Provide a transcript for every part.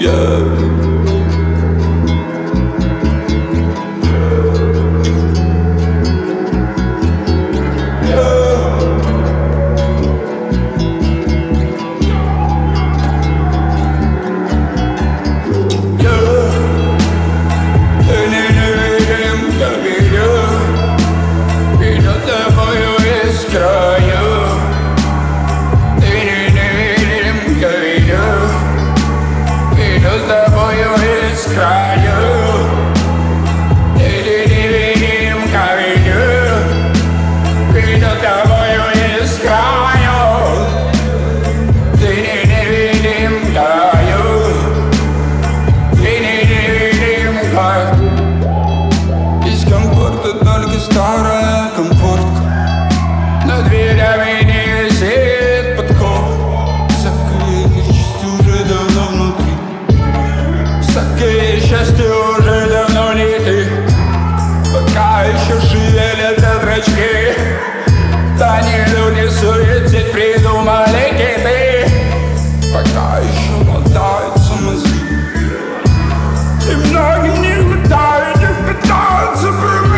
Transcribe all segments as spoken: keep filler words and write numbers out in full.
Старая комфортка, над дверями не висит подков. Всякое нечисть уже давно внутри, всякое счастье уже давно не ты. Пока еще шевелятся зрачки, да не люди суицид придумали киты. Пока еще мотаются мозги, и многим не хватает их пытаться принять.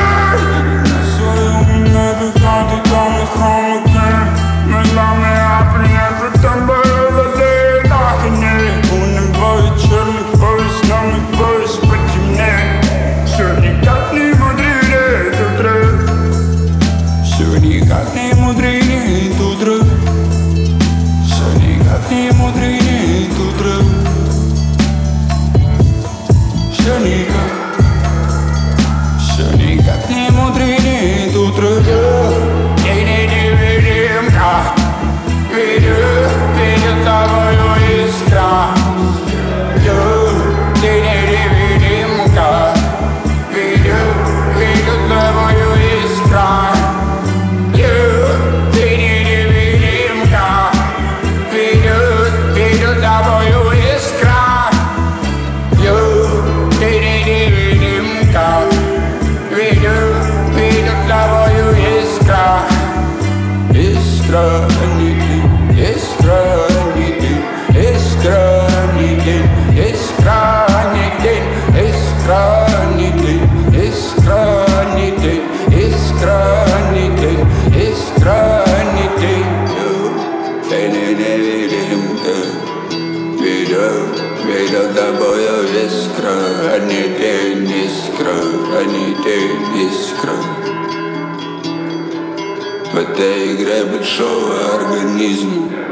Видел тобою искра, а не день искра, а не день искра. В этой игре большого организма